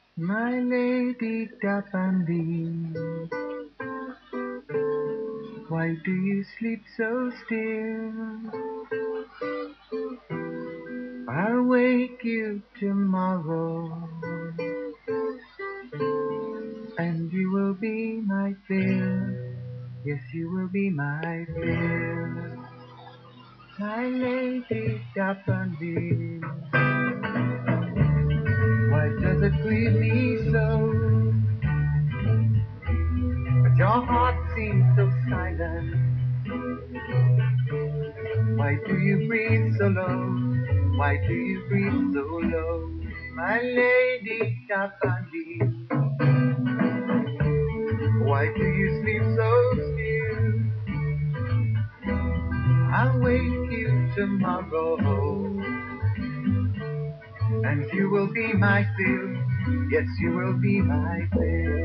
My lady Tapandi, why do you sleep so still? I'll wake you tomorrow, and you will be my fill. Yes, you will be my fill. My lady Tapandi, why does it grieve me so? But your heart seems so silent. Why do you breathe so low? Why do you breathe so low? My lady Tapandi, why do you sleep so still? I'll wake you tomorrow, and you will be my fill. Yes, you will be my fill.